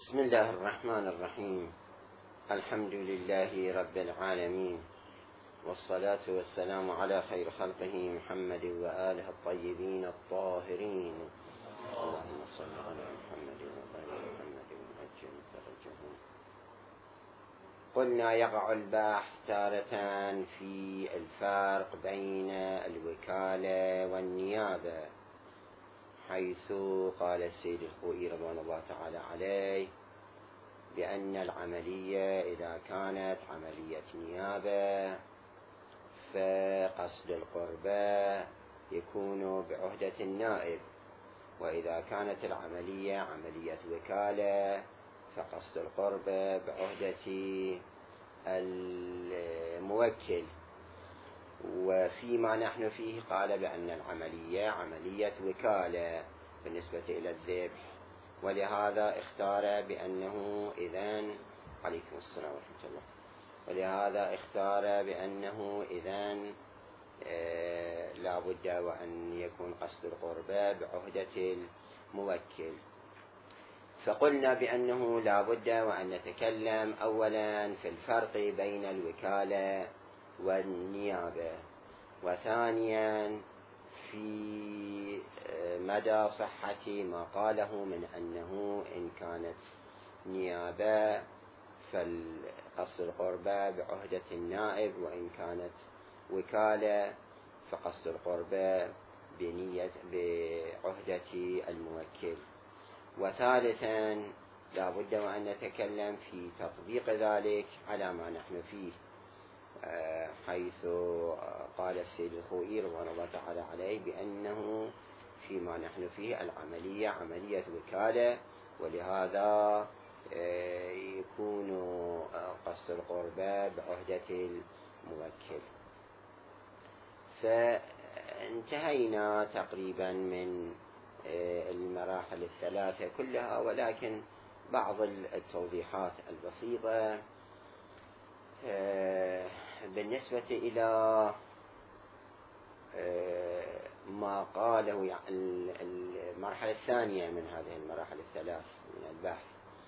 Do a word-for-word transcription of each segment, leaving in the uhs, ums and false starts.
بسم الله الرحمن الرحيم. الحمد لله رب العالمين، والصلاة والسلام على خير خلقه محمد وآله الطيبين الطاهرين. اللهم صل على محمد وآل محمد وعجل فرجهم. قلنا يقع البحث تارة في الفرق بين الوكالة والنيابة، حيث قال السيد الخوئي رضوان الله تعالى عليه بأن العملية إذا كانت عملية نيابة فقصد القربى يكون بعهدة النائب، وإذا كانت العملية عملية وكالة فقصد القربى بعهدة الموكل. وفيما نحن فيه قال بأن العملية عملية وكالة بالنسبة إلى الذبح، ولهذا اختار بأنه إذن عليكم السلام ورحمة الله ولهذا اختار بأنه إذن آه لا بد وأن يكون قصد القربى بعهدة الموكل. فقلنا بأنه لا بد وأن نتكلم أولا في الفرق بين الوكالة والنيابة، وثانيا في مدى صحة ما قاله من أنه إن كانت نيابة فالقصد القربى بعهدة النائب، وإن كانت وكالة فقصد القربى بنية بعهدة الموكل. وثالثا لا بد وأن نتكلم في تطبيق ذلك على ما نحن فيه، حيث قال السيد الخوئي رضوان الله تعالى عليه بأنه فيما نحن فيه العملية عملية وكالة، ولهذا يكون قصد القربى بعهدة الموكل. فانتهينا تقريبا من المراحل الثلاثة كلها، ولكن بعض التوضيحات البسيطة بالنسبة إلى ما قاله يعني المرحلة الثانية من هذه المراحل الثلاث من البحث،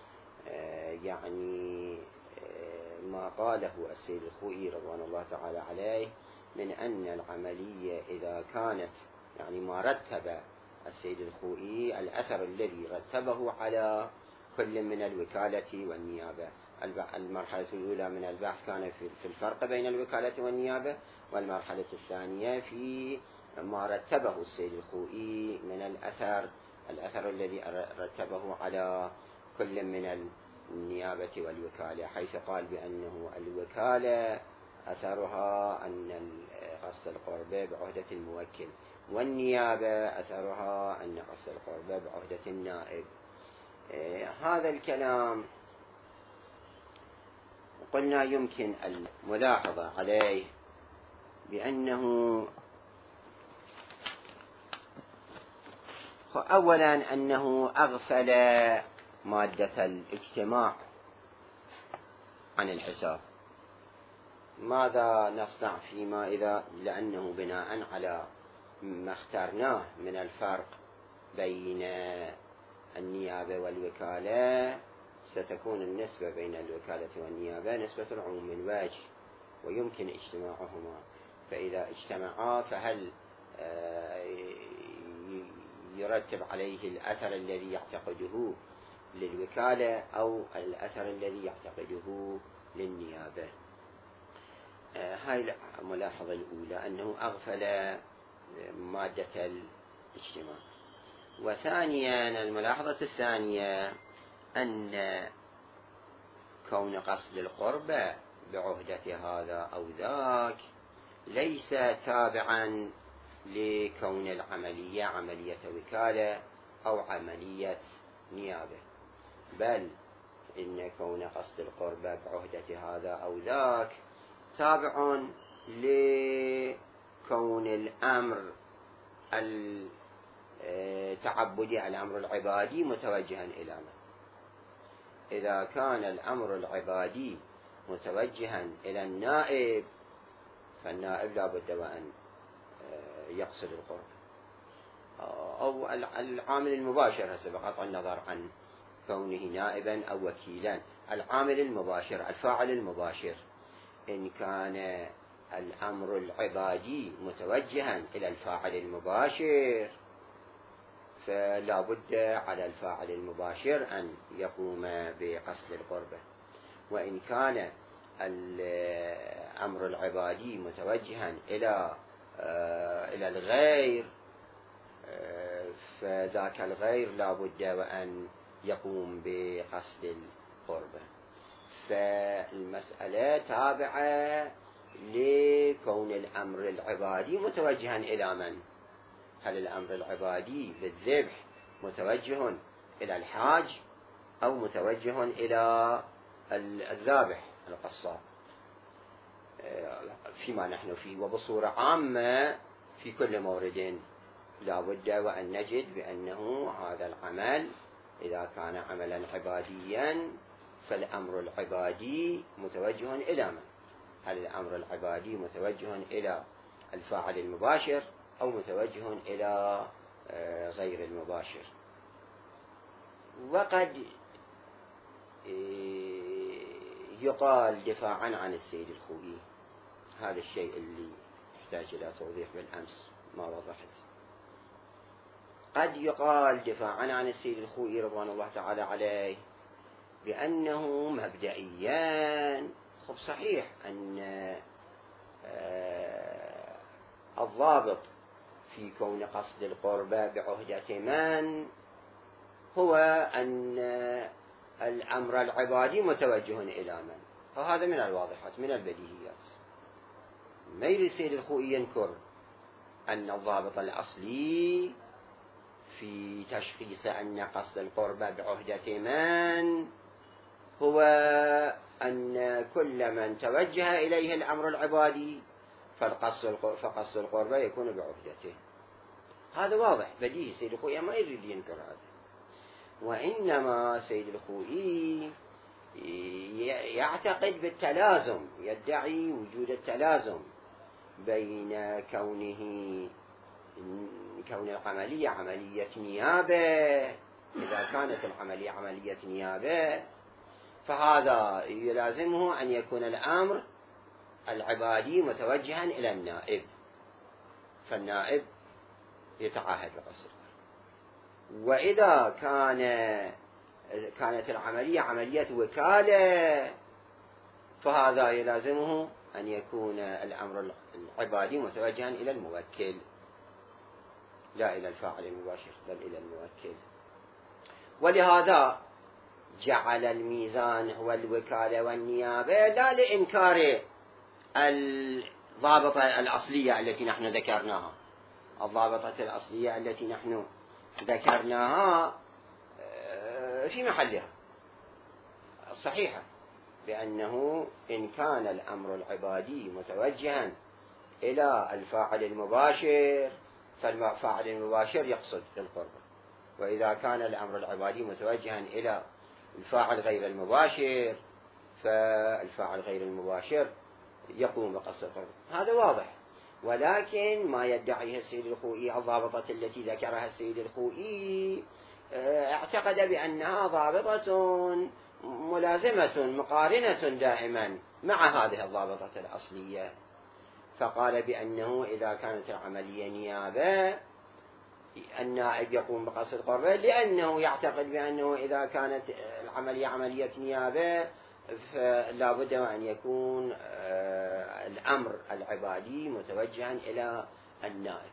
يعني ما قاله السيد الخوئي رضوان الله تعالى عليه من أن العملية إذا كانت يعني ما رتب السيد الخوئي الأثر الذي رتبه على كل من الوكالة والنيابة. المرحلة الأولى من البحث كان في الفرق بين الوكالة والنيابة، والمرحلة الثانية في ما رتبه السيد الخوئي من الأثر الأثر الذي رتبه على كل من النيابة والوكالة، حيث قال بأنه الوكالة أثرها أن قصد القربى بعهدة الموكل، والنيابة أثرها أن قصد القربى بعهدة النائب. هذا الكلام قلنا يمكن الملاحظة عليه بأنه أولا أنه أغفل مادة الاجتماع عن الحساب. ماذا نصنع فيما إذا لأنه بناء على ما اخترناه من الفرق بين النيابة والوكالة ستكون النسبة بين الوكالة والنيابة نسبة العموم الوجه، ويمكن اجتماعهما. فإذا اجتمعا فهل يرتب عليه الأثر الذي يعتقده للوكالة أو الأثر الذي يعتقده للنيابة؟ هاي الملاحظة الأولى، أنه أغفل مادة الاجتماع. وثانيا الملاحظة الثانية أن كون قصد القربى بعهدة هذا أو ذاك ليس تابعا لكون العملية عملية وكالة أو عملية نيابة، بل إن كون قصد القربى بعهدة هذا أو ذاك تابع لكون الأمر التعبدي الأمر العبادي متوجها إلى من. إذا كان الأمر العبادي متوجها إلى النائب فالنائب لا بد وأن يقصد القرب، أو العامل المباشر هسه بقطع النظر عن كونه نائبا أو وكيلا. العامل المباشر، الفاعل المباشر، إن كان الأمر العبادي متوجها إلى الفاعل المباشر فلا بد على الفاعل المباشر أن يقوم بقصد القربة. وإن كان الأمر العبادي متوجها إلى إلى الغير فذاك الغير لا بد وأن يقوم بقصد القربة. فالمسألة تابعة لكون الأمر العبادي متوجها إلى من؟ هل الأمر العبادي بالذبح متوجه إلى الحاج أو متوجه إلى الذابح القصاب فيما نحن فيه؟ وبصورة عامة في كل مورد لا بد وأن نجد بأنه هذا العمل إذا كان عملا عباديا فالأمر العبادي متوجه إلى من؟ هل الأمر العبادي متوجه إلى الفاعل المباشر أو متوجه إلى غير المباشر؟ وقد يقال دفاعا عن السيد الخوئي، هذا الشيء اللي يحتاج إلى توضيح بالأمس ما وضحت. قد يقال دفاعا عن السيد الخوئي رضوان الله تعالى عليه بأنه مبدئيا خب صحيح أن الضابط في كون قصد القربة بعهدة من هو أن الأمر العبادي متوجه إلى من، فهذا من الواضحات من البديهيات. ما يريد السيد الخوئي ينكر أن الضابط الأصلي في تشخيص أن قصد القربة بعهدة من هو أن كل من توجه إليه الأمر العبادي فقصد القربة يكون بعهدته. هذا واضح بديهي، سيد الخوئي ما يريد ينكر هذا. وإنما سيد الخوئي يعتقد بالتلازم، يدعي وجود التلازم بين كونه كون العملية عملية نيابة. إذا كانت العملية عملية نيابة فهذا يلازمه أن يكون الأمر العبادي متوجها إلى النائب، فالنائب يتعاهد بقصد. وإذا كان كانت العملية عملية وكالة فهذا يلازمه أن يكون الأمر العبادي متوجها إلى الموكل لا إلى الفاعل المباشر بل إلى الموكل. ولهذا جعل الميزان هو الوكالة والنيابة لا لإنكار الضابطة الأصلية التي نحن ذكرناها. الضابطة الأصلية التي نحن ذكرناها في محلها صحيحة، بأنه إن كان الأمر العبادي متوجها إلى الفاعل المباشر فالفاعل المباشر يقصد القربة، وإذا كان الأمر العبادي متوجها إلى الفاعل غير المباشر فالفاعل غير المباشر يقوم بقصد القربة. هذا واضح. ولكن ما يدعيه السيد الخوئي الضابطة التي ذكرها السيد الخوئي اعتقد بأنها ضابطة ملازمة مقارنة دائما مع هذه الضابطة الأصلية، فقال بأنه إذا كانت العملية نيابة النائب يقوم بقصد القربة، لأنه يعتقد بأنه إذا كانت العملية عملية نيابة فلا بد أن يكون الأمر العبادي متوجها إلى النائب.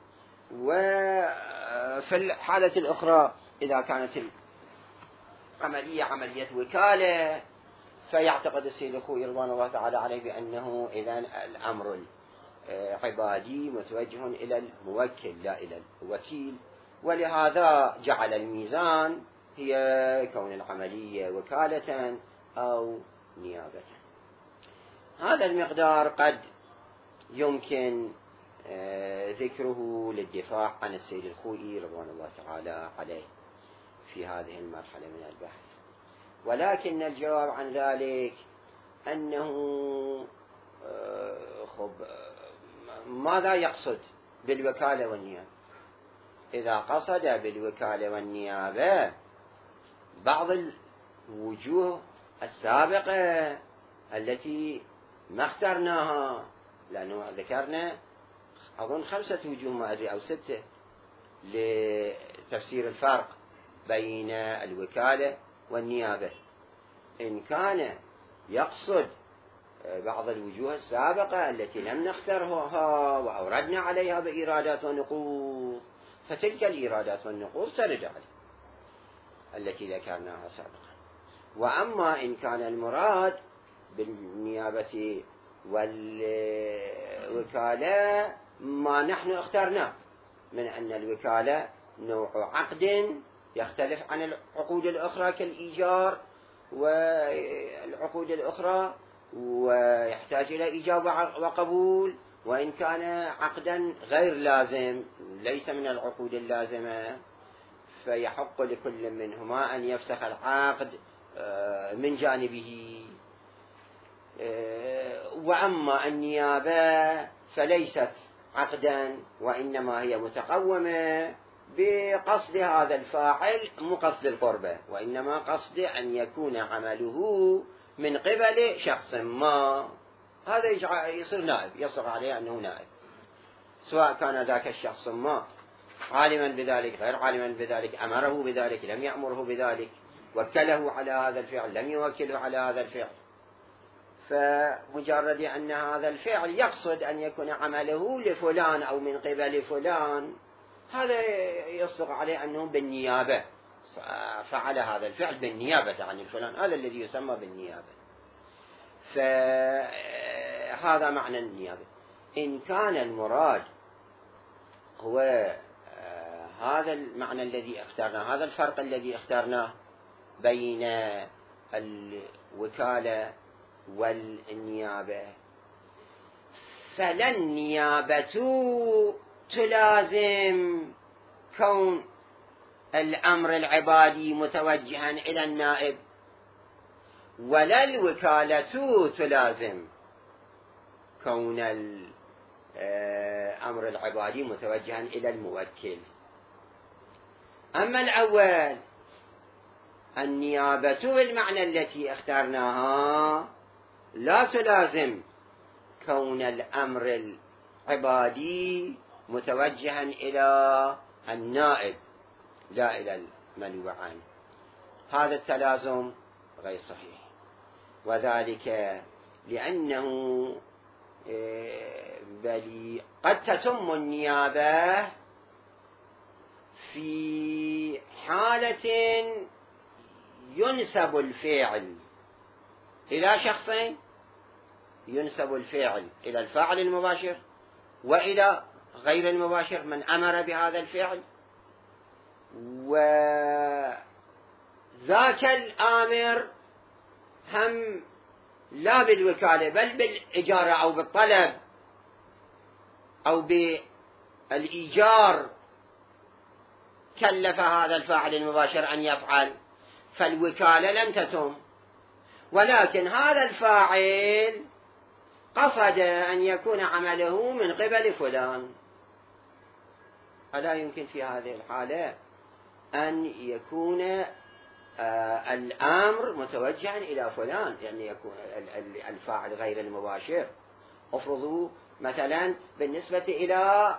وفي الحالة الأخرى إذا كانت العملية عملية وكالة فيعتقد السيد الخوئي رضوان الله تعالى عليه بأنه إذا الأمر العبادي متوجه إلى الموكل لا إلى الوكيل. ولهذا جعل الميزان هي كون العملية وكالة أو نيابة. هذا المقدار قد يمكن ذكره للدفاع عن السيد الخوئي رضوان الله تعالى عليه في هذه المرحلة من البحث. ولكن الجواب عن ذلك أنه خب ماذا يقصد بالوكالة والنيابة؟ إذا قصد بالوكالة والنيابة بعض الوجوه السابقة التي ما اخترناها، لأنه ذكرنا أظن خمسة وجوه ما أدري أو ستة لتفسير الفرق بين الوكالة والنيابة. إن كان يقصد بعض الوجوه السابقة التي لم نخترها وأوردنا عليها بإيرادات ونقوض، فتلك الإيرادات والنقوض ترد عليه التي ذكرناها سابقا. وأما إن كان المراد بالنيابة والوكالة ما نحن اخترناه، من أن الوكالة نوع عقد يختلف عن العقود الأخرى كالإيجار والعقود الأخرى، ويحتاج إلى إجابة وقبول، وإن كان عقدا غير لازم ليس من العقود اللازمة فيحق لكل منهما أن يفسخ العقد من جانبه. وأما النيابة فليست عقدا، وإنما هي متقومة بقصد هذا الفاعل مو قصد القربة، وإنما قصد أن يكون عمله من قبل شخص ما، هذا يصير نائب، يصدق عليه أنه نائب، سواء كان ذاك الشخص ما عالما بذلك غير عالما بذلك، أمره بذلك لم يأمره بذلك، وكله على هذا الفعل لم يوكله على هذا الفعل. فمجرد أن هذا الفعل يقصد أن يكون عمله لفلان أو من قبل فلان، هذا يصدق عليه أنه بالنيابة فعل هذا الفعل بالنيابة عن الفلان، هذا الذي يسمى بالنيابة. فهذا معنى النيابة. إن كان المراد هو هذا المعنى الذي اخترناه، هذا الفرق الذي اخترناه بين الوكالة والنيابة، فلا النيابة تلازم كون الأمر العبادي متوجها إلى النائب، ولا الوكالة تلازم كون الأمر العبادي متوجها إلى الموكل. أما الأول النيابة بالمعنى التي اخترناها لا تلازم كون الأمر العبادي متوجها إلى النائب لا إلى المنوع عنه، هذا التلازم غير صحيح، وذلك لأنه بل قد تتم النيابة في حالة ينسب الفعل إلى شخصين، ينسب الفعل إلى الفاعل المباشر وإلى غير المباشر من أمر بهذا الفعل، وذاك الآمر هم لا بالوكالة بل بالإجارة أو بالطلب أو بالإيجار كلف هذا الفاعل المباشر أن يفعل، فالوكالة لم تتم، ولكن هذا الفاعل قصد أن يكون عمله من قبل فلان، ألا يمكن في هذه الحالة أن يكون آه الأمر متوجها إلى فلان، يعني يكون الفاعل غير المباشر. افرضوا مثلا بالنسبة إلى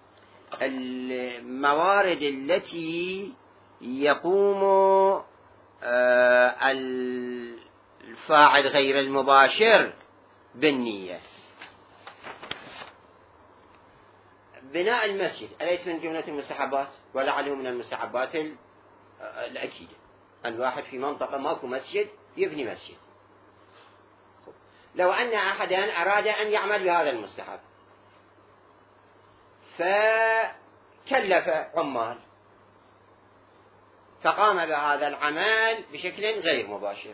الموارد التي يقوم آه الفاعل غير المباشر بالنية، بناء المسجد أليس من جملة المستحبات؟ ولعله من المستحبات الأكيدة. الواحد في منطقة ماكو مسجد يبني مسجد، لو أن أحدا أراد أن يعمل بهذا المستحب فكلف عمال فقام بهذا العمل بشكل غير مباشر،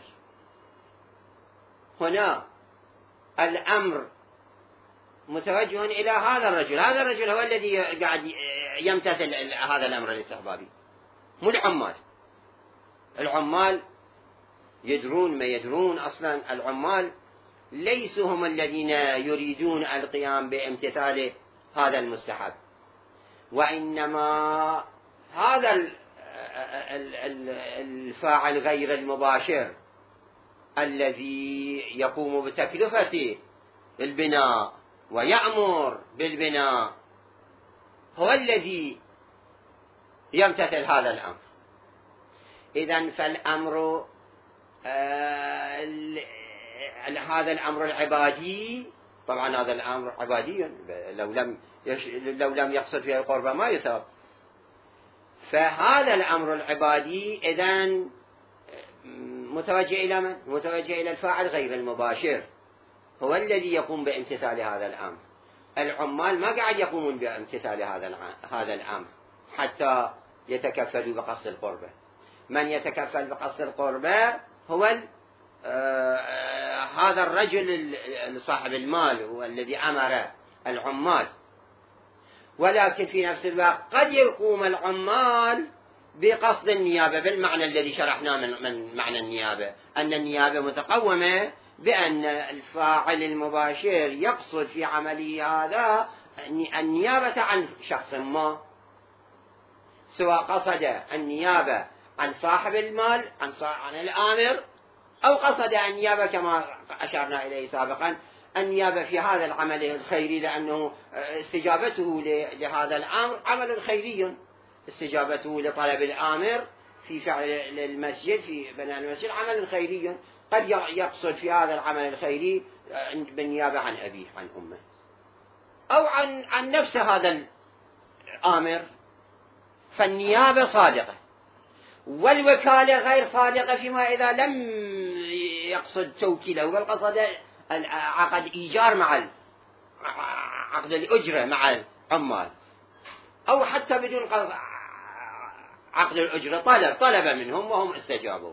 هنا الأمر متوجه إلى هذا الرجل، هذا الرجل هو الذي قاعد يمتثل هذا الأمر الاستحبابي، مو العمال. العمال يدرون ما يدرون، أصلا العمال ليسوا هم الذين يريدون القيام بامتثال هذا المستحب، وإنما هذا الفاعل غير المباشر الذي يقوم بتكلفة البناء ويأمر بالبناء هو الذي يمتثل هذا الأمر. إذن فالأمر آه هذا الأمر العبادي، طبعا هذا الأمر عبادي، لو لم يش لو لم يقصد فيه القربة ما يثاب. فهذا الأمر العبادي إذن متوجه إلى من؟ متوجه إلى الفاعل غير المباشر، هو الذي يقوم بامتثال هذا الأمر. العمال ما قاعد يقومون بامتثال هذا هذا الأمر حتى يتكفلوا بقصد القربة. من يتكفل بقصد القربة هو آه هذا الرجل صاحب المال، هو الذي أمر العمال. ولكن في نفس الوقت قد يقوم العمال بقصد النيابة بالمعنى الذي شرحناه من, من معنى النيابة، أن النيابة متقومة بأن الفاعل المباشر يقصد في عمله هذا النيابة عن شخص ما، سواء قصد النيابة عن صاحب المال عن, عن الآمر، أو قصد النيابة كما أشرنا إليه سابقا النيابة في هذا العمل الخيري، لأنه استجابته لهذا الأمر عمل خيري، استجابته لطلب الآمر في فعل المسجد في بناء المسجد عمل خيري. قد يقصد في هذا العمل الخيري بالنيابة عن أبيه عن أمه، أو عن عن نفس هذا الآمر، فالنيابة صادقة. والوكالة غير صادقة فيما إذا لم يقصد توكيله، بل قصد عقد إيجار مع عقد الأجرة مع العمال، أو حتى بدون عقد الأجرة طلب طلب منهم وهم استجابوا.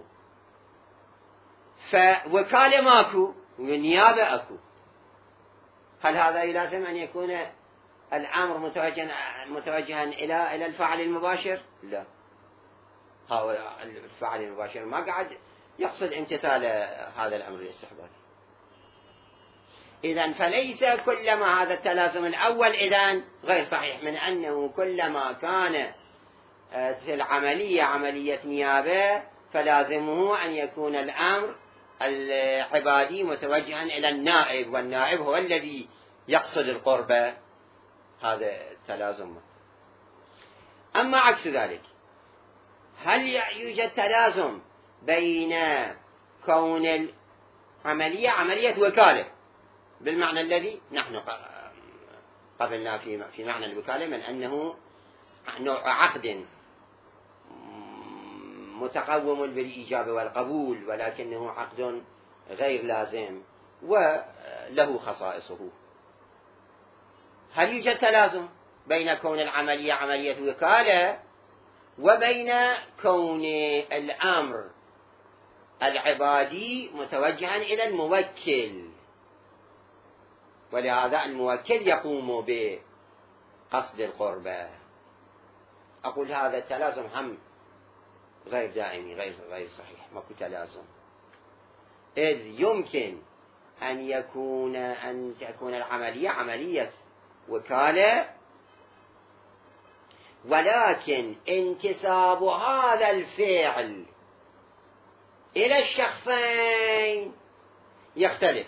فوكالة ماكو ونيابة أكو. هل هذا يلازم أن يكون الأمر متوجها متوجها إلى إلى الفاعل المباشر؟ لا، هو الفاعل المباشر ما قاعد يقصد امتثال هذا الأمر الاستحبابي. إذن فليس كلما هذا التلازم الأول إذن غير صحيح، من أنه كلما كان في العملية عملية نيابة فلازمه أن يكون الأمر العبادي متوجها إلى النائب، والنائب هو الذي يقصد القربة. هذا التلازم. أما عكس ذلك، هل يوجد تلازم بين كون العملية عملية وكالة بالمعنى الذي نحن قبلنا في في معنى الوكالة، من أنه نوع عقد متقوم بالإجابة والقبول، ولكنه عقد غير لازم وله خصائصه؟ هل يوجد تلازم بين كون العملية عملية وكالة وبين كون الأمر العبادي متوجها إلى الموكل؟ ولهذا الموكل يقوم بقصد القربة. أقول هذا التلازم هم غير دائمي، غير غير صحيح، ماكو تلازم. إذ يمكن أن يكون أن تكون العملية عملية وكالة، ولكن انتساب هذا الفعل إلى الشخصين يختلف،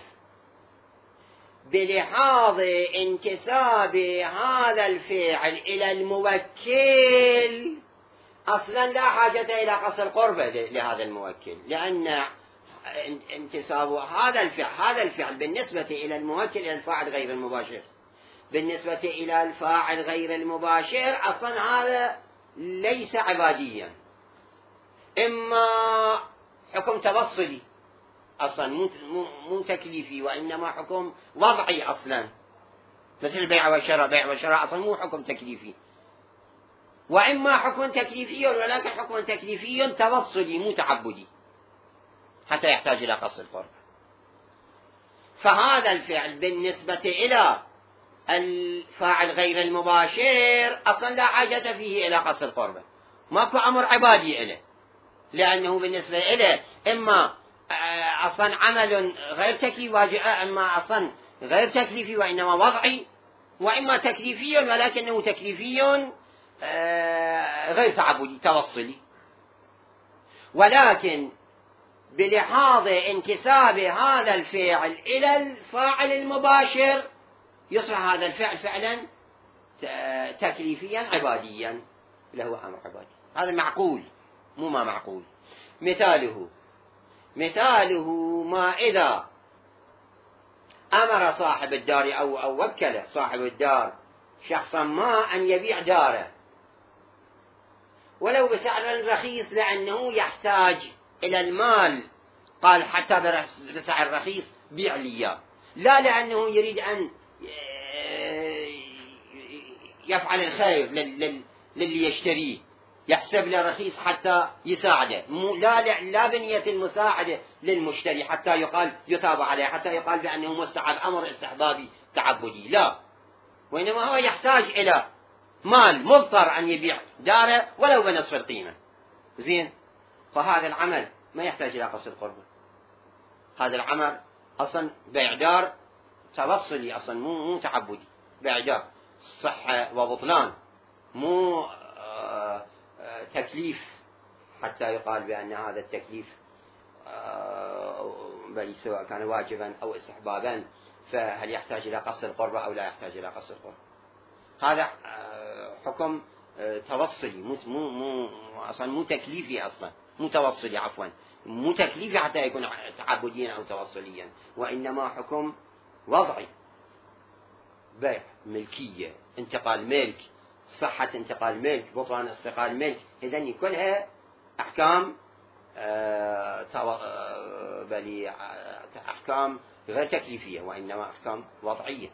بلحاظ انتساب هذا الفعل إلى الموكل أصلا لا حاجة إلى قصد القربة لهذا الموكل، لأن انتساب هذا الفعل هذا الفعل بالنسبة إلى الموكل إلى الفاعل غير المباشر، بالنسبة إلى الفاعل غير المباشر أصلا هذا ليس عباديا، إما حكم تبصلي أصلا مو مو تكليفي، وإنما حكم وضعي أصلا، مثل البيع والشراء، بيع والشراء أصلا مو حكم تكليفي، وإما حكم تكليفي ولكن حكم تكليفي تبصلي مو تعبدي حتى يحتاج إلى قصد القرب. فهذا الفعل بالنسبة إلى الفاعل غير المباشر أصلا لا حاجة فيه إلى قصد القربة، ماكو أمر عبادي إله، لأنه بالنسبة إله إما أصلا عمل غير تكليفي، إما أصلا غير تكليفي وإنما وضعي، وإما تكليفي ولكنه تكليفي غير تعبدي توصلي. ولكن بلحاظ انتساب هذا الفعل إلى الفاعل المباشر يصبح هذا الفعل فعلا تكليفيا عباديا، له أمر عبادي. هذا معقول، مو ما معقول. مثاله مثاله ما إذا أمر صاحب الدار أو أو وكل صاحب الدار شخصا ما أن يبيع داره ولو بسعر رخيص لأنه يحتاج إلى المال، قال حتى بسعر رخيص بيع لي، لا لأنه يريد أن يفعل الخير للي يشتريه، يحسب له رخيص حتى يساعده، لا لا بنية المساعدة للمشتري حتى يقال يثاب عليه، حتى يقال بأنه مستحب أمر استحبابي تعبدي، لا، وإنما هو يحتاج إلى مال، مضطر أن يبيع داره ولو بنصف القيمة. زين، فهذا العمل ما يحتاج إلى قصد القربة. هذا العمل أصلا بيع دار توصلي، أصلا مو مو تعبدي، بيع دار صحة وبطلان، مو آه آه تكليف حتى يقال بأن هذا التكليف آه بل سواء كان واجبا أو استحبابا، فهل يحتاج إلى قصد القربة أو لا يحتاج إلى قصد القربة. هذا حكم توصلي، مو مو مو اصلا مو تكليفي، اصلا مو توصلي، عفوا مو تكليفي حتى يكون تعبديا او توصليا، وانما حكم وضعي، بيع، ملكيه، انتقال ملك، صحه انتقال ملك، بطلان انتقال ملك، اذن كلها احكام بل احكام غير تكليفيه وانما احكام وضعيه.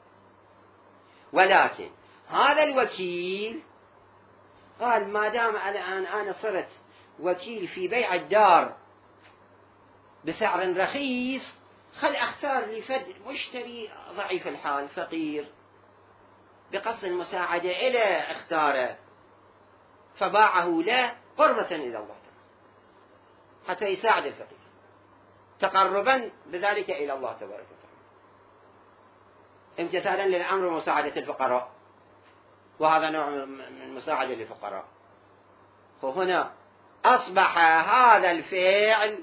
ولكن هذا الوكيل قال ما دام الآن أنا صرت وكيل في بيع الدار بسعر رخيص، خل أختار لي فد مشتري ضعيف الحال فقير بقصد المساعدة إلى اختاره، فباعه له قربة إلى الله حتى يساعد الفقير، تقربا بذلك إلى الله تبارك وتعالى، امتثالا للأمر ومساعدة الفقراء، وهذا نوع من مساعدة للفقراء. فهنا أصبح هذا الفعل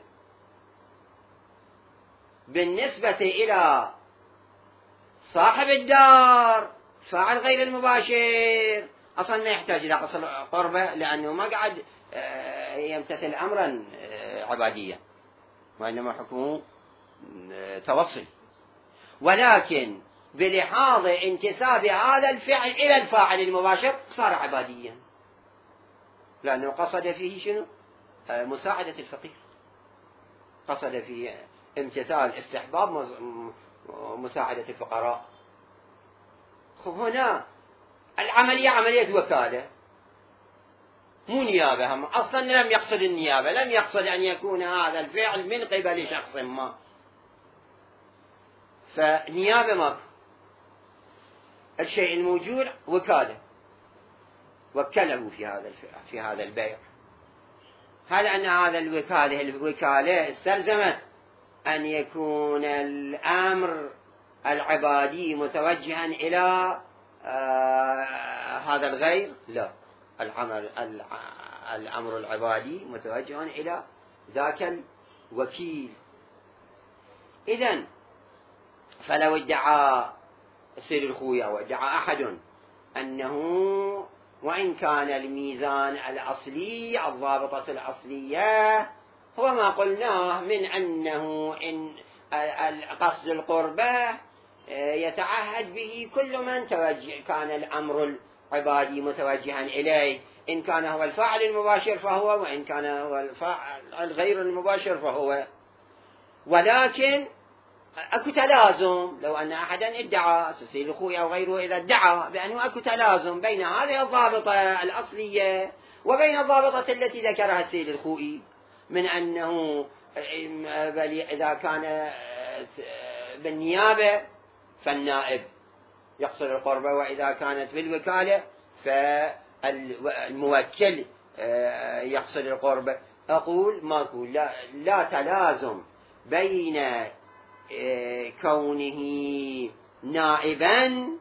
بالنسبة إلى صاحب الدار فاعل غير المباشر، أصلا ما يحتاج إلى قصد قربة لأنه ما قاعد يمتثل أمرا عباديا، وإنما حكمه توصل. ولكن بلحاظ انتساب هذا الفعل إلى الفاعل المباشر صار عباديا، لأنه قصد فيه شنو؟ مساعدة الفقير، قصد فيه امتثال استحباب مساعدة الفقراء. خب هنا العملية عملية وكالة مو نيابة، هم أصلا لم يقصد النيابة، لم يقصد أن يكون هذا الفعل من قبل شخص ما، فنيابة ما الشيء الموجود وكالة، وكله في هذا في هذا البيع. هل أن هذا الوكالة الوكالة استلزمت أن يكون الأمر العبادي متوجها إلى آه هذا الغير؟ لا، الأمر الأمر العبادي متوجها إلى ذاك الوكيل. إذن فلو ادعى السيد الخوي أو ادعى أحد أنه وإن كان الميزان الأصلي الضابطة الأصلية هو ما قلناه من أنه إن قصد القربة يتعهد به كل من توجه كان الأمر العبادي متوجها إليه، إن كان هو الفاعل المباشر فهو، وإن كان هو الفاعل الغير المباشر فهو. ولكن أكو تلازم، لو أن أحدا ادعى السيد الخوي أو غيره إذا ادعى بأنه أكو تلازم بين هذه الضابطة الأصلية وبين الضابطة التي ذكرها السيد الخوي من أنه بل إذا كان بالنيابة فالنائب يقصد القربة، وإذا كانت بالوكالة فالموكل يقصد القربة. أقول ما أقول لا, لا تلازم بين كونه نائبا،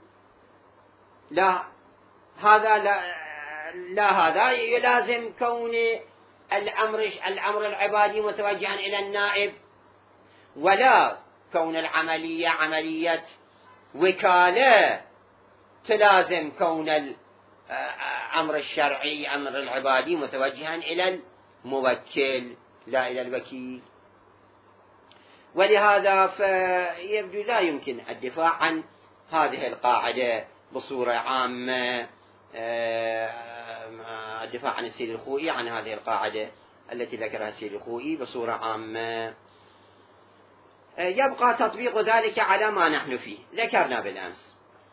لا هذا لا, لا هذا يلازم كون الأمر الأمر العبادي متوجها إلى النائب، ولا كون العملية عملية وكالة تلازم كون الأمر الشرعي أمر العبادي متوجها إلى الموكل لا إلى الوكيل. ولهذا فيبدو لا يمكن الدفاع عن هذه القاعدة بصورة عامة، الدفاع عن السيد الخوئي عن هذه القاعدة التي ذكرها السيد الخوئي بصورة عامة. يبقى تطبيق ذلك على ما نحن فيه، ذكرنا بالأمس.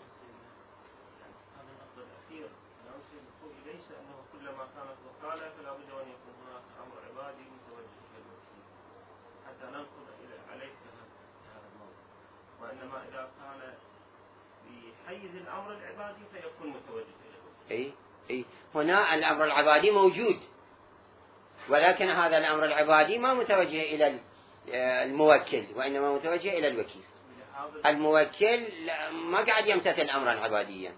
هذا النقد الأخير كلام السيد الخوئي ليس أنه كلما كانت وكالة فلا بد أن يكون هناك أمر عبادي متوجه إلى الوكيل حتى ننقض إلى عليك هذا الموضوع، وإنما إذا كان بحيز الأمر العبادي فيكون متوجه إلى الوكيل. أي أي هنا الأمر العبادي موجود، ولكن هذا الأمر العبادي ما متوجه إلى الموكل وإنما متوجه إلى الوكيل. الموكل ما قاعد يمتثل أمرا عباديا.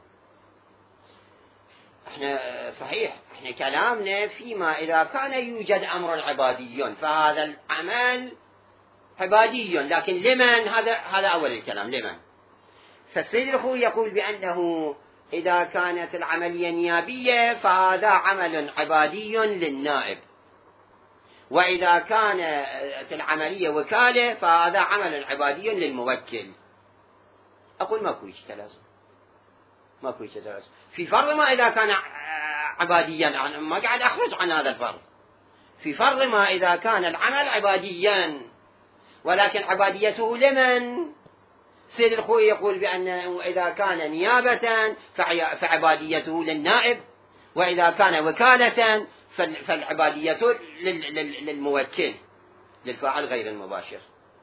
احنا صحيح احنا كلامنا فيما إذا كان يوجد أمر عبادي فهذا العمل عبادي، لكن لمن؟ هذا هذا أول الكلام، لمن؟ فالسيد الخوئي يقول بأنه إذا كانت العملية نيابية فهذا عمل عبادي للنائب، وإذا كانت العملية وكالة فهذا عمل عبادي للموكل. أقول ماكو هيك تلازم، ماكو هيك تلازم في فرض ما إذا كان عباديا، ما قاعد أخرج عن هذا الفرض، في فرض ما إذا كان العمل عباديا ولكن عباديته لمن؟ سيد الخوئي يقول بأنه إذا كان نيابة فعباديته للنائب، وإذا كان وكالة فالعبادية للموكل للفاعل غير المباشر.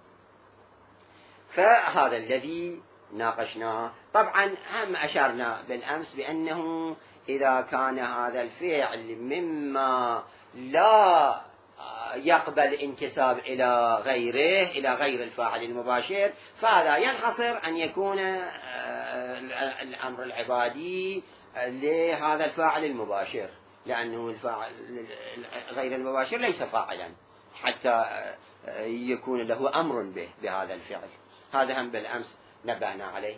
فهذا الذي ناقشناه. طبعا هم أشرنا بالأمس بأنه إذا كان هذا الفعل مما لا يقبل انتساب إلى غيره إلى غير الفاعل المباشر فهذا ينحصر أن يكون الأمر العبادي لهذا الفاعل المباشر، لأنه الفاعل غير المباشر ليس فاعلا حتى يكون له أمر به بهذا الفعل. هذا هم بالأمس نبهنا عليه.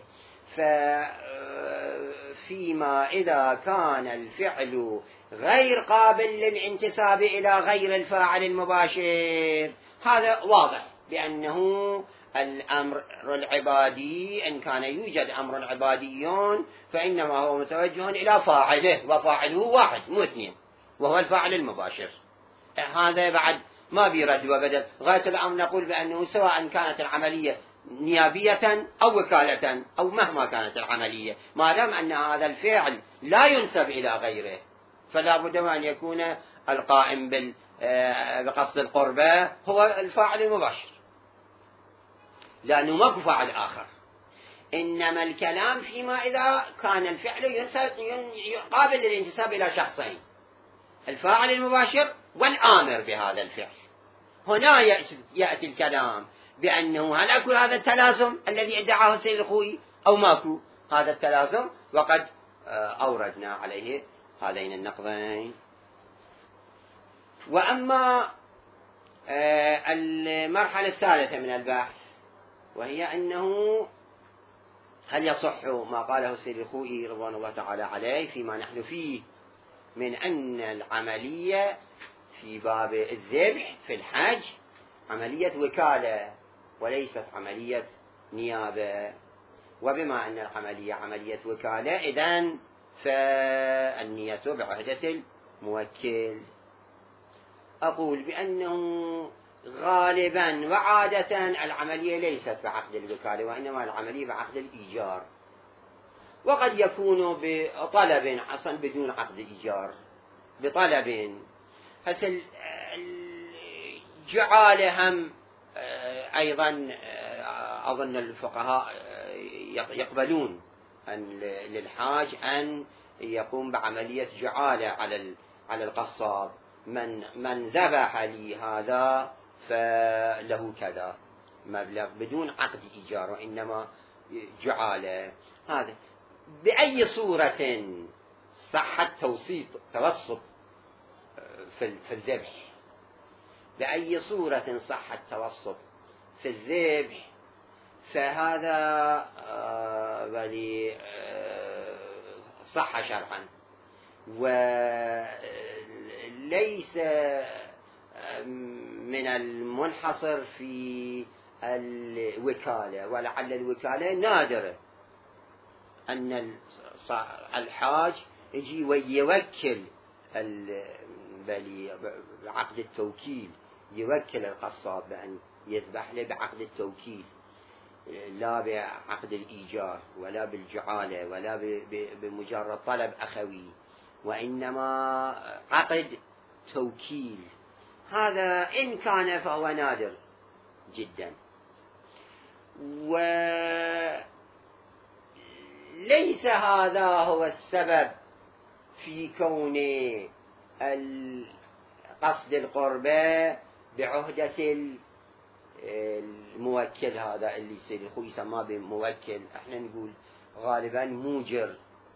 فيما إذا كان الفعل غير قابل للانتساب إلى غير الفاعل المباشر هذا واضح بأنه الأمر العبادي إن كان يوجد أمر عبادي فإنما هو متوجه إلى فاعله، وفاعله واحد مو اثنين وهو الفاعل المباشر. هذا بعد ما بيرد وبدل. غاية الأمر نقول بأنه سواء كانت العملية نيابية أو وكالة أو مهما كانت العملية، ما دام أن هذا الفعل لا ينسب إلى غيره فلا بد أن يكون القائم بقصد القربة هو الفاعل المباشر، لأنه ما فاعل آخر. إنما الكلام فيما إذا كان الفعل قابل للانتساب إلى شخصين، الفاعل المباشر والآمر بهذا الفعل. هنا يأتي الكلام بأنه هل أكو هذا التلازم الذي ادعاه السيد الخوئي أو ماكو هذا التلازم، وقد أوردنا عليه هذين النقضين. وأما المرحلة الثالثة من البحث وهي أنه هل يصح ما قاله السيد الخوئي رضوان الله تعالى عليه فيما نحن فيه من أن العملية في باب الذبح في الحج عملية وكالة وليست عملية نيابة، وبما أن العملية عملية وكالة إذن فالنية بعهدة الموكل. أقول بأنه غالبا وعادة العملية ليست بعقد الوكالة وإنما العملية بعقد الإيجار، وقد يكون بطلب أصلا بدون عقد إيجار بطلب. هسه الجعالة هم أيضا أظن الفقهاء يقبلون أن للحاج أن يقوم بعملية جعالة على على القصاب، من من ذبح لي هذا فله كذا مبلغ بدون عقد إيجار وإنما جعالة. هذا بأي صورة صحت توسيط توسط في الذبح بأي صورة صح التوسط في الذبح فهذا بل صح شرعا، وليس من المنحصر في الوكالة، ولعل الوكالة نادرة أن الحاج يجي ويوكل بعقد التوكيل، يوكل القصاب بأن يذبح له بعقد التوكيل، لا بعقد الإيجار ولا بالجعالة ولا بمجرد طلب أخوي، وإنما عقد توكيل. هذا إن كان فهو نادر جدا، وليس هذا هو السبب في كون قصد القربة بعهدة الموكل. هذا اللي يصير الخوي يسمى بموكل، احنا نقول غالبا موجر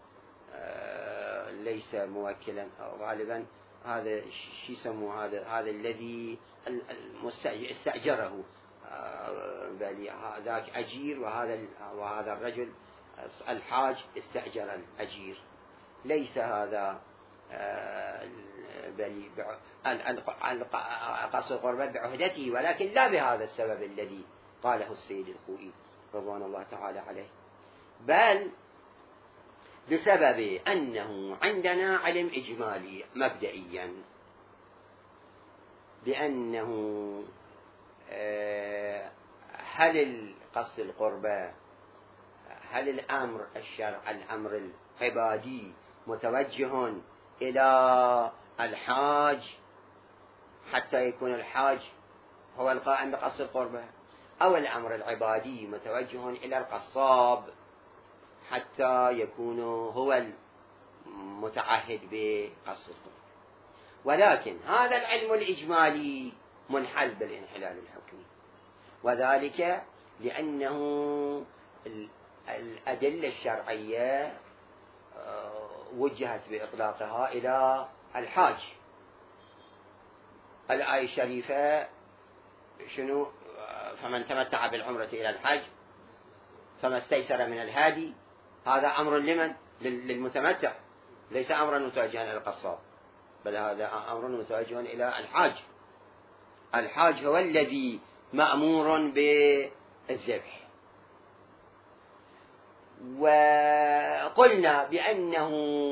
ليس موكلا، غالبا هذا شو يسموه، هذا هذا الذي استأجره، بل ذاك أجير، وهذا وهذا الرجل الحاج استأجر الأجير. ليس هذا بل قصد القربة بعهدته، ولكن لا بهذا السبب الذي قاله السيد الخوئي رضوان الله تعالى عليه، بل بسبب أنه عندنا علم إجمالي مبدئيا بأنه هل قصد القربة، هل الأمر الشرع الأمر العبادي متوجه إلى الحاج حتى يكون الحاج هو القائم بقصد القربة، أو الأمر العبادي متوجه إلى القصاب حتى يكون هو المتعهد بقصد القربة. ولكن هذا العلم الإجمالي منحل بالانحلال الحكمي، وذلك لأنه الأدلة الشرعية وجهت بإطلاقها إلى الحاج. الآية الشريفة شنو؟ فمن تمتع بالعمرة إلى الحج فما استيسر من الهادي. هذا أمر لمن؟ للمتمتع، ليس أمرا متوجها إلى القصاب، بل هذا أمر متوجه إلى الحاج. الحاج هو الذي مأمور بالذبح. وقلنا بأنه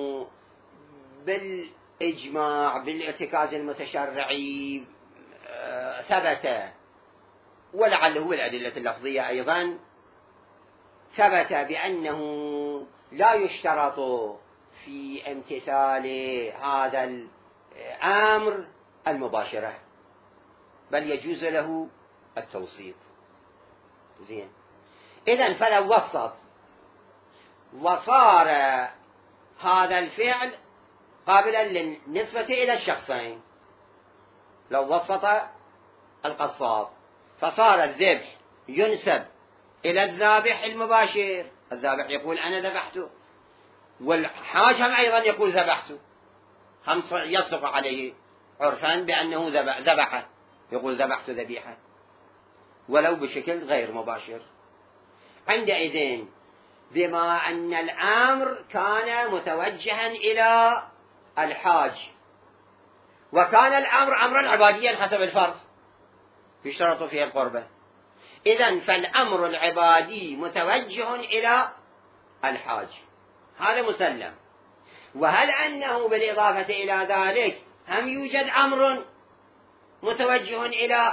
بالإجماع بالارتكاز المتشرعي ثبت، ولعله هو الأدلة اللفظية أيضا ثبت بأنه لا يشترط في امتثال هذا الأمر المباشرة، بل يجوز له التوسيط. زين، إذن فلو وسط وصار هذا الفعل قابلا للنسبة إلى الشخصين، لو وسط القصاب فصار الذبح ينسب إلى الذابح المباشر، الذابح يقول أنا ذبحته، والحاج هم أيضا يقول ذبحته، هم يصدق عليه عرفا بأنه ذبحه، يقول ذبحت ذبيحة ولو بشكل غير مباشر. عندئذ بما أن الأمر كان متوجها إلى الحاج، وكان الأمر أمرا عباديا حسب الفرض يشترط فيه القربة، إذن فالأمر العبادي متوجه إلى الحاج، هذا مسلم. وهل أنه بالإضافة إلى ذلك هم يوجد أمر متوجه إلى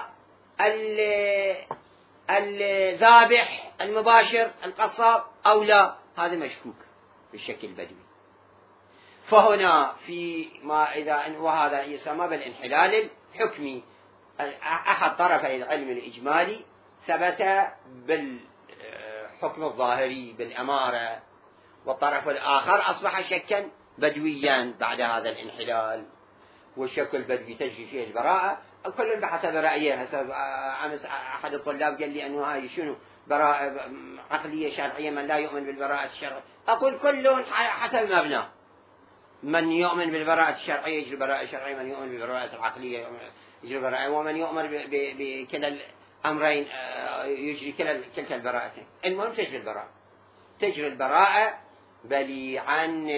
الذابح المباشر القصاب أو لا؟ هذا مشكوك بالشكل البدوي. فهنا في ما إذا وهذا يسمى بالانحلال الحكمي، أحد طرفي العلم الإجمالي ثبت بالحكم الظاهري بالأمارة، والطرف الآخر أصبح شكا بدويا بعد هذا الانحلال، والشك البدوي تجري فيه البراءة، كل بحسب رأيه. حسب أمس أحد الطلاب قال لي أنه هاي شنو براءة عقلية شرعية من لا يؤمن بالبراءة الشرعية، أقول كل حسب مبناه، من يؤمن بالبراءة الشرعية يجري البراءة الشرعية، من يؤمن بالبراءة العقلية يجري البراءة، ومن يؤمن بكلا الأمرين يجري كلا كلتا البراءتين. المهم تجري البراءة، تجري البراءة بل عن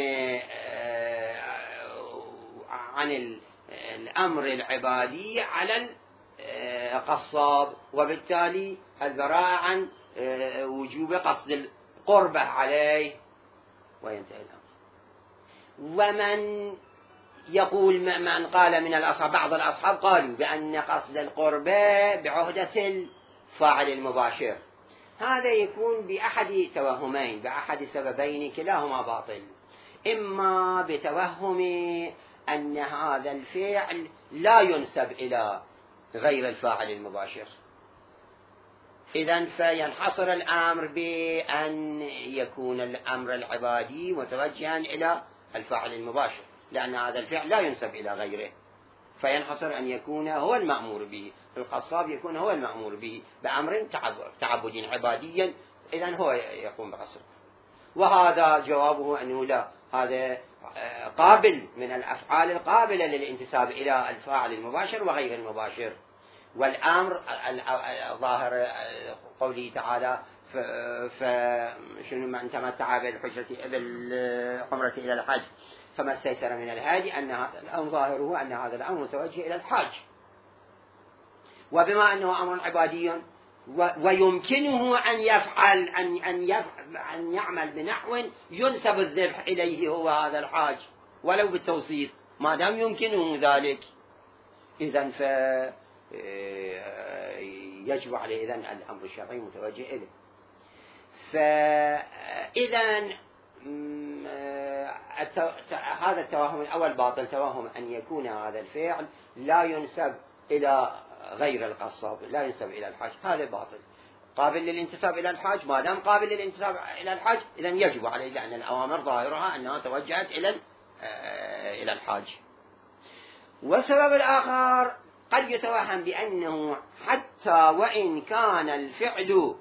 عن الأمر العبادي على القصاب، وبالتالي البراءة عن وجوب قصد القربة عليه، وينتهي الأمر. ومن يقول من قال من الأصحاب، بعض الأصحاب قالوا بأن قصد القربة بعهدة الفاعل المباشر، هذا يكون بأحد توهمين، بأحد سببين كلاهما باطل. إما بتوهم أن هذا الفعل لا ينسب إلى غير الفاعل المباشر، إذن فينحصر الأمر بأن يكون الأمر العبادي متوجها إلى الفاعل المباشر، لأن هذا الفعل لا ينسب إلى غيره، فينحصر أن يكون هو المأمور به، القصاب يكون هو المأمور به بأمر تعبدي عبادي، إذن هو يقوم بقصر. وهذا جوابه أنه لا، هذا قابل من الأفعال القابلة للانتساب إلى الفاعل المباشر وغير المباشر. والأمر ظاهر قوله تعالى فشنو من تمتع بالعمرة إلى الحج فما استيسر من الهادي، أن هذا الأمر ظاهره أن هذا الأمر متوجه إلى الحج، وبما أنه أمر عبادي ويمكنه أن يفعل أن أن يفعل أن يعمل بنحو ينسب الذبح إليه هو هذا الحاج ولو بالتوسيط، ما دام يمكنه ذلك، إذن ف يجب عليه إذن الأمر الشرعي متوجه إليه. فإذن هذا التوهم الأول باطل، توهم أن يكون هذا الفعل لا ينسب إلى غير القصاب، لا ينسب إلى الحاج، هذا باطل. قابل للانتساب إلى الحاج، ما دام قابل للانتساب إلى الحاج إذن يجب عليه، لأن الأوامر ظاهرها أنها توجهت إلى إلى الحاج. والسبب الآخر قد يتوهم بأنه حتى وإن كان الفعل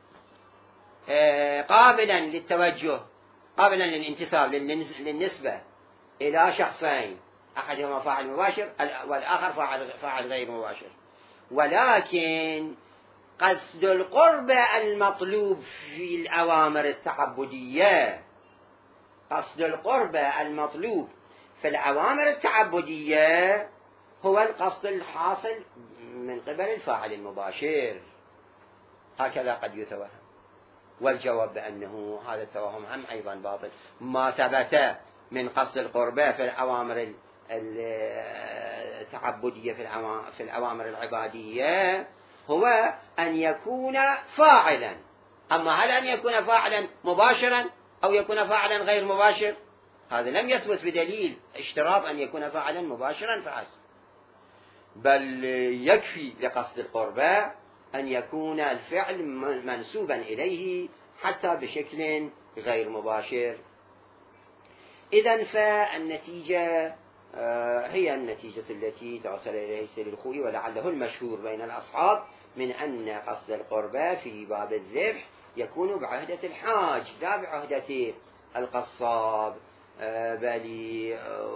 قابلا للتوجه، قابلا للانتساب للنسبة إلى شخصين، أحدهما فاعل مباشر والآخر فاعل, فاعل غير مباشر، ولكن قصد القربة المطلوب في الأوامر التعبدية، قصد القربة المطلوب في الأوامر التعبدية هو القصد الحاصل من قبل الفاعل المباشر، هكذا قد يتوهم. والجواب بأنه هذا التوهم هم أيضا باطل. ما ثبت من قصد القربة في الأوامر التعبدية في الأوامر العبادية هو أن يكون فاعلا، أما هل أن يكون فاعلا مباشرا أو يكون فاعلا غير مباشر، هذا لم يثبت بدليل اشتراط أن يكون فاعلا مباشرا فحسب، بل يكفي لقصد القربة أن يكون الفعل منسوبا إليه حتى بشكل غير مباشر. إذن فالنتيجة هي النتيجة التي توصل إليها السيد الخوئي، ولعله المشهور بين الأصحاب من أن قصد القربة في باب الذبح يكون بعهدة الحاج لا بعهدة القصاب، بل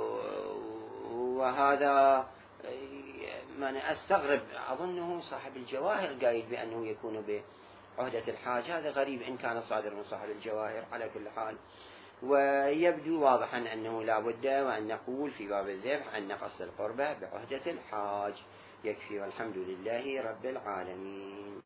وهذا من أستغرب، أظنه صاحب الجواهر قايل بأنه يكون بعهدة الحاج، هذا غريب إن كان صادر من صاحب الجواهر. على كل حال ويبدو واضحا أنه لا بد وأن نقول في باب الذبح أن قصد القربة بعهدة الحاج يكفي، والحمد لله رب العالمين.